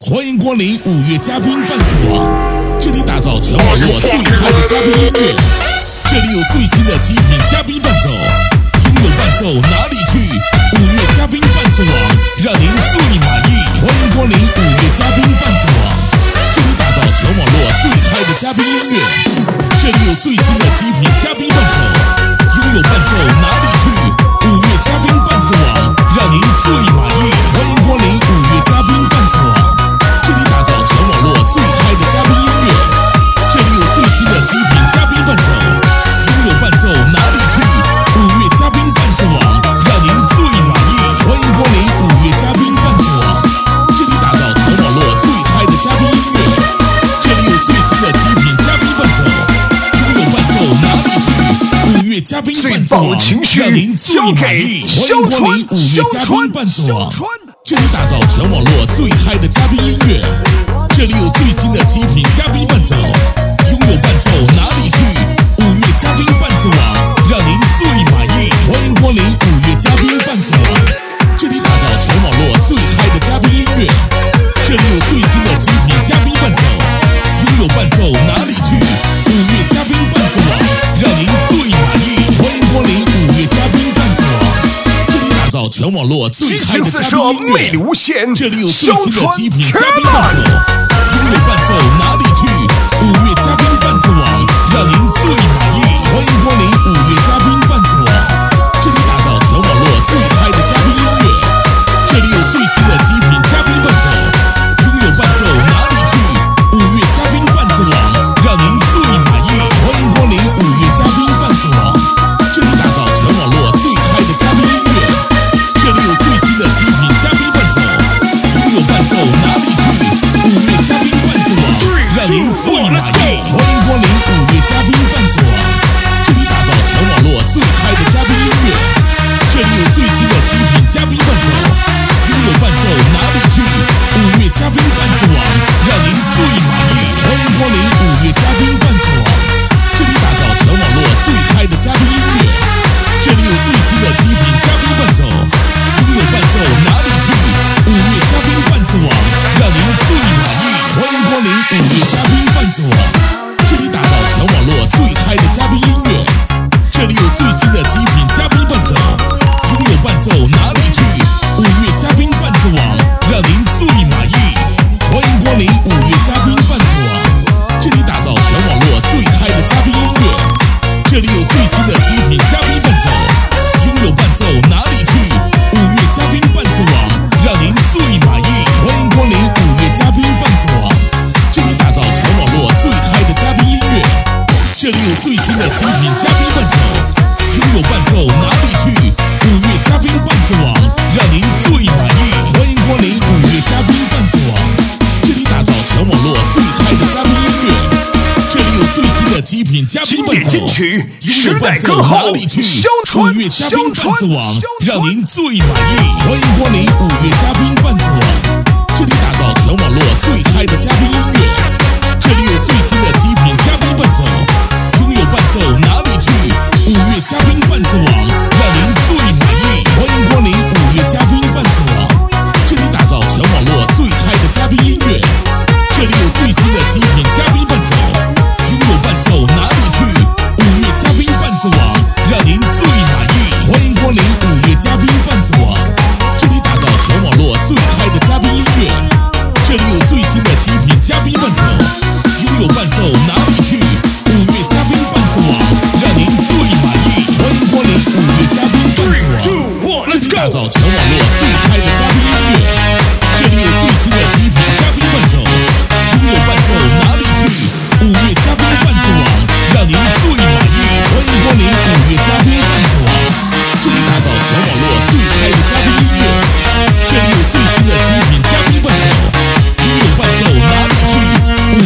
欢迎光临五月嘉宾伴奏网，这里打造全网络最嗨的嘉宾音乐，这里有最新的极品嘉宾伴奏，听友伴奏哪里去？五月嘉宾伴奏网，让您最满意。欢迎光临五月嘉宾伴奏网，这里打造全网络最嗨的嘉宾音乐，这里有最新的极品嘉宾伴奏，听友伴奏哪里去？五月嘉宾伴奏网，让您最满意。欢迎光临五月嘉宾伴奏网。这里打造全网络最嗨的嘉宾音乐，这里有最新的极品嘉宾伴奏，听友伴奏哪里去？五月嘉宾伴奏网，让您最满意。欢迎光临五月嘉宾伴奏网，这里打造全网络最嗨的嘉宾音乐，这里有最新的极品嘉宾伴奏，听友伴奏哪里去？五月嘉宾伴奏网，让您最满意。欢迎光临五月嘉宾伴奏网。这里打造全网络最嗨的嘉宾音乐，这里有最新的极品嘉宾伴奏，听友伴奏哪里去？五月嘉宾伴奏网，让您最满意。欢迎光临五月嘉宾伴奏网，这里打造全网络最嗨的嘉宾音乐，这里有最新的极品嘉宾伴奏，听友伴奏哪里去？五月嘉宾伴奏网，让您最满意。欢迎光临五月嘉宾伴奏网。打造全网络最嗨的嘉宾音乐，这里有最新的极品嘉宾伴奏，听友伴奏哪里去？五月嘉宾伴奏网，让您最满意。欢迎光临五月嘉宾伴奏网，这里打造全网络最嗨的嘉宾音乐，这里有最新的极品嘉宾伴奏，听友伴奏哪里去？五月嘉宾伴奏网，让您最满意。欢迎光临五月嘉宾伴奏网，这里打造全网络最嗨的嘉宾音乐。这里有最新的极品嘉宾伴奏，听友伴奏哪里去？五月嘉宾伴奏网，让您最满意。欢迎光临五月嘉宾伴奏网，这里打造全网络最嗨的嘉宾音乐，这里有最新的极品嘉宾伴奏，听友伴奏哪里去？五月嘉宾伴奏网，让您最满意。欢迎光临五月嘉宾伴奏网，这里打造全网络最嗨的嘉宾音乐，这里有最新的极品嘉宾伴奏。听友伴奏哪里去？五月嘉宾伴奏网，让您最满意。欢迎光临五月嘉宾伴奏网，这里打造全网络最嗨的嘉宾音乐，这里有最新的极品嘉宾伴奏，听友伴奏哪里去？五月嘉宾伴奏网，让您最满意。欢迎光临五月嘉宾伴奏网，这里打造全网络最嗨的嘉宾音乐，这里有最新的极品嘉宾伴奏，听友伴奏哪里去？五月嘉宾伴奏网，让您最满意。欢迎光临五月嘉宾伴奏网，这里打造全网络最嗨的嘉宾音乐，这里有最新的极品嘉宾伴奏，听友伴奏哪里去？五月嘉宾伴奏网，让您最满意。欢迎光临五月嘉宾伴奏网，这里打造全网络最嗨的嘉宾音乐，这里有最新的极品嘉宾伴奏，听友伴奏哪里去？五月嘉宾伴奏网，让您最满意。欢迎光临五月嘉宾伴奏网，这里打造全网络最嗨的嘉宾音乐，这里有最新的极品嘉宾伴奏，听友伴奏哪里去？五月嘉宾伴奏网，让您最满意。欢迎光临五月嘉宾伴奏网，这里打造全网络最嗨的嘉宾音乐，这里有最新的极品嘉宾伴奏，听友伴奏哪里去？五月嘉宾伴奏网，让您最满意。欢迎光临五月嘉宾伴奏网，这里打造全网络最嗨的嘉宾音乐，这里有最新的极品嘉宾伴奏，听友伴奏哪里去？五月嘉宾伴奏网，让您最满意。欢迎光临五月嘉宾伴奏网，这里打造全网络最嗨的嘉宾音乐，这里有最新的极品嘉宾伴奏，听友伴奏哪里去？五月嘉宾伴奏网，让您最满意。欢迎光临五月嘉宾伴奏网，这里打造全网络最嗨的嘉宾音乐，这里有最新的极品嘉宾伴奏，听友伴奏哪里去？五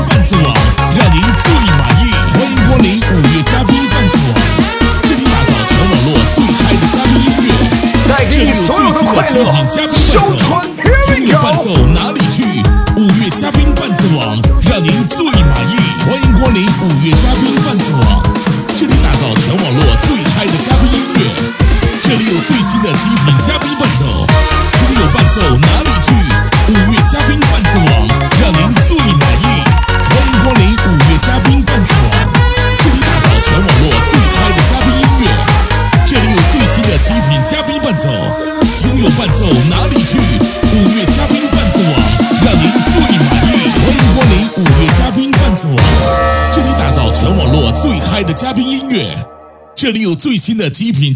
伴奏网，让您最满意。欢迎光临5月嘉宾伴奏网，这里打造全网络最嗨的嘉宾音乐，这里有最新的精品嘉宾伴奏，听有伴奏哪里去？5月嘉宾伴奏网，让您最满意。欢迎光临5月嘉宾伴奏网，这里打造全网络最嗨的嘉宾音乐，这里有最新的精品嘉宾伴奏，听有伴奏哪里去？5月嘉宾伴奏网，让您最满意。欢迎光临5月嘉宾伴奏网，这里打造全网络最嗨的嘉宾音乐，这里有最新的精品嘉宾伴奏，听有伴奏哪里去？5月嘉宾伴奏网，让您最满意。欢迎光临5月嘉宾伴奏网，这里打造全网络最嗨的嘉宾音乐，这里有最新的精品。